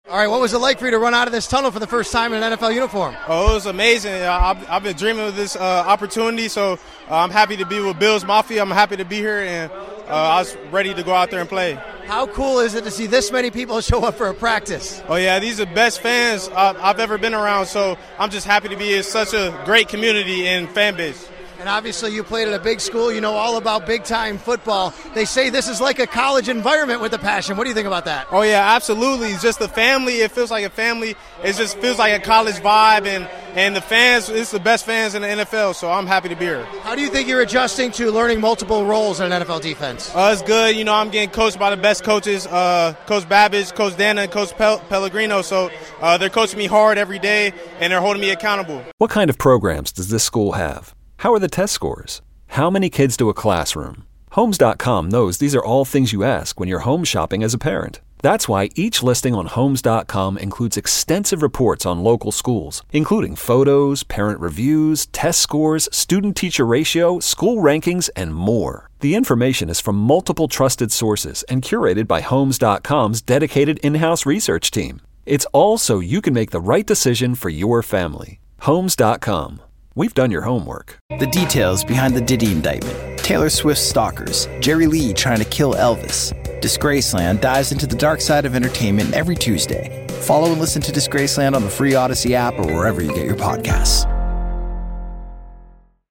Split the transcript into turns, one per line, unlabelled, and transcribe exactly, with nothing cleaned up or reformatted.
All right, what was it like for you to run out of this tunnel for the first time in an N F L uniform?
Oh, it was amazing. I've, I've been dreaming of this uh, opportunity, so uh, I'm happy to be with Bills Mafia. I'm happy to be here, and uh, I was ready to go out there and play.
How cool is it to see this many people show up for a practice?
Oh, yeah, these are the best fans uh, I've ever been around, so I'm just happy to be in such a great community and fan base.
And obviously you played at a big school. You know all about big-time football. They say this is like a college environment with a passion. What do you think about that?
Oh, yeah, absolutely. It's just the family. It feels like a family. It just feels like a college vibe. And, and the fans, it's the best fans in the N F L, so I'm happy to be here.
How do you think you're adjusting to learning multiple roles in an N F L defense?
Uh, it's good. You know, I'm getting coached by the best coaches, uh, Coach Babbage, Coach Dana, and Coach Pel- Pellegrino. So uh, they're coaching me hard every day, and they're holding me accountable.
What kind of programs does this school have? How are the test scores? How many kids to a classroom? Homes dot com knows these are all things you ask when you're home shopping as a parent. That's why each listing on Homes dot com includes extensive reports on local schools, including photos, parent reviews, test scores, student-teacher ratio, school rankings, and more. The information is from multiple trusted sources and curated by Homes dot com's dedicated in-house research team. It's all so you can make the right decision for your family. Homes dot com. We've done your homework.
The details behind the Diddy indictment, Taylor Swift's stalkers, Jerry Lee trying to kill Elvis. Disgraceland dives into the dark side of entertainment every Tuesday. Follow and listen to Disgraceland on the free Odyssey app or wherever you get your podcasts.